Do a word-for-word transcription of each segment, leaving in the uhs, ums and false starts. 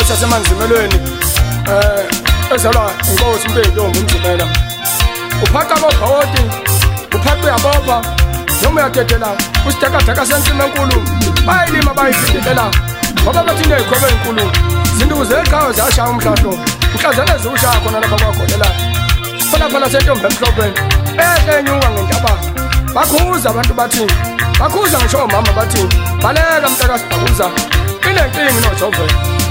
sasemanzimelweni eh ezalwa inkosi Mpilo ngumzimela uphaqa bobhawoti uphaqa yabopha noma uyadedela usidakadaka sensima enkulu bayilima bayifidelela ngoba bathi nezikhobe ezinkulu zinduku zeqhawe zashaya umhlahlo mhlazana ezusha khona lapha kwagolela phela phela sentombi emhlophe ekenyuka ngentaba bakhuza abantu bathi bakhuza ngisho mama bathi baleka mntaka sibhakuza inenkingi noJove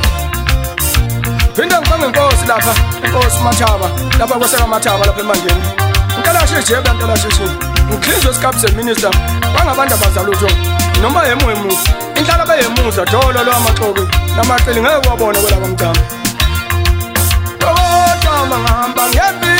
Pinda ngibanga inkosi lapha inkosi Mathaba lapha kweseka Mathaba lapha eMandeni ngicela sheshe ngicela sheshe ngihlinzwe isikhathi seminister bangabantu abazalutho noma yemwemu inhlala bayemuza dolo lo amaxoki namaqili ngeke wabone kwela kwamntama kodwa mangihamba ngepi